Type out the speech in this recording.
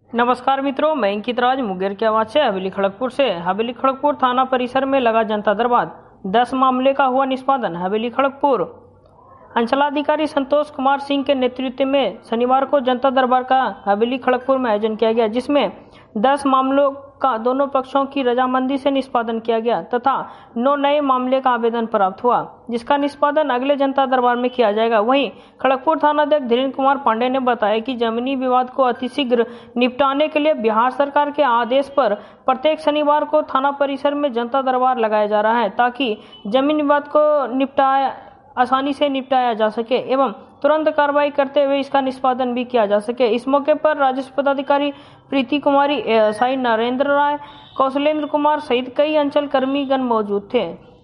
नमस्कार मित्रों, मैं अंकित राज मुंगेर की आवाज से हवेली खड़गपुर से। हवेली खड़गपुर थाना परिसर में लगा जनता दरबार, 10 मामले का हुआ निष्पादन। हवेली खड़गपुर अंचलाधिकारी संतोष कुमार सिंह के नेतृत्व में शनिवार को जनता दरबार का हवेली खड़गपुर में आयोजन किया गया, जिसमें 10 मामलों का दोनों पक्षों की रजामंदी से निष्पादन किया गया तथा 9 नए मामले का आवेदन प्राप्त हुआ, जिसका निष्पादन अगले जनता दरबार में किया जाएगा। वहीं खड़गपुर थानाध्यक्ष धीरेन्द्र कुमार पांडे ने बताया कि जमीनी विवाद को अतिशीघ्र निपटाने के लिए बिहार सरकार के आदेश पर प्रत्येक शनिवार को थाना परिसर में जनता दरबार लगाया जा रहा है, ताकि जमीन विवाद को आसानी से निपटाया जा सके एवं तुरंत कार्रवाई करते हुए इसका निष्पादन भी किया जा सके। इस मौके पर राजस्व पदाधिकारी प्रीति कुमारी, एएसआई नरेंद्र राय, कौशलेंद्र कुमार सहित कई अंचल कर्मीगण मौजूद थे।